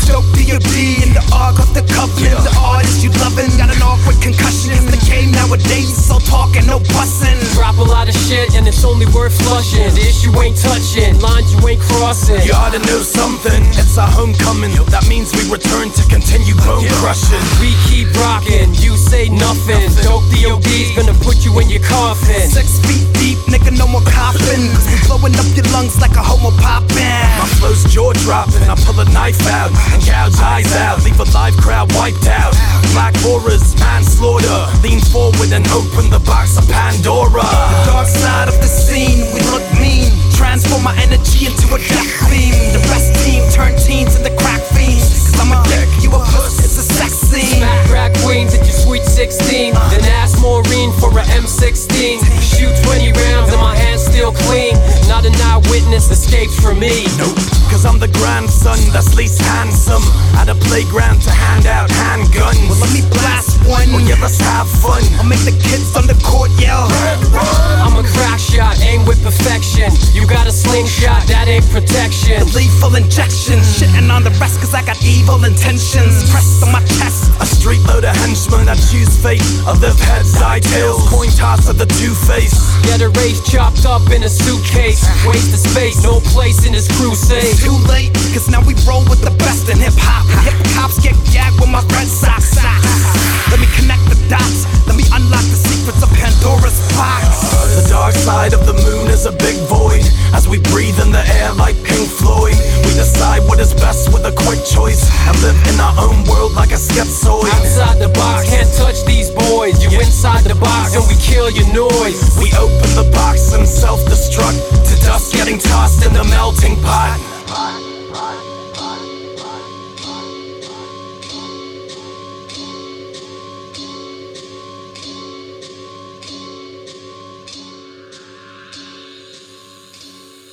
Dope DOD in the arc of the covenant. The artist you lovin' got an awkward concussion. Cause the game nowadays is all talking, no bussin'. Drop a lot of shit and it's only worth flushing. The issue ain't touching, lines you ain't crossing. You ought to know something, it's our homecoming. That means we return to continue bone crushing. We keep rocking, you say nothing. Dope DOD's gonna put you in your coffin. 6 feet deep, nigga, no more coughing. Cause we blowing up your lungs like a homo poppin'. My flow's jaw dropping, I pull a knife out and gouge eyes out, leave a live crowd wiped out. Black horrors, manslaughter, lean forward and open the box of Pandora. The dark side of the scene, we look mean. Transform my energy into a death beam. The best team turn teens into crack fiends. Cause I'm a dick, you a puss, it's a sex scene. Smack crack queens at your sweet 16. Then ask Maureen for a M16. Shoot 20 rounds and my hands still clean. Not an eyewitness escapes from me. Nope, cause I'm the grandson that's least handsome. At a playground to hand out handguns. Well, let me blast one. Oh yeah, let's have fun. I'll make the kids on the court yell. I'm a crack shot, aim with perfection. You got a slingshot, that ain't protection. Lethal injection, shitting on the rest cause I got evil intentions. Pressed on my chest. A street load of henchmen that choose fate. I live heads, eye tails, coin toss of the two-face. Get a race chopped up in a suitcase. Waste of space, no place in this crusade. Too late, cause now we roll with the best in hip-hop. Hip cops get gagged with my Red Sox socks. Let me connect the dots, let me unlock the secrets of Pandora's box. The dark side of the moon is a big void. As we breathe in the air like Pink Floyd, we decide what is best with a quick choice and live in our own world like a schizoid. Outside the box, can't touch these boys. You inside the box and we kill your noise. We open the box and self-destruct to dust getting tossed in the melting pot.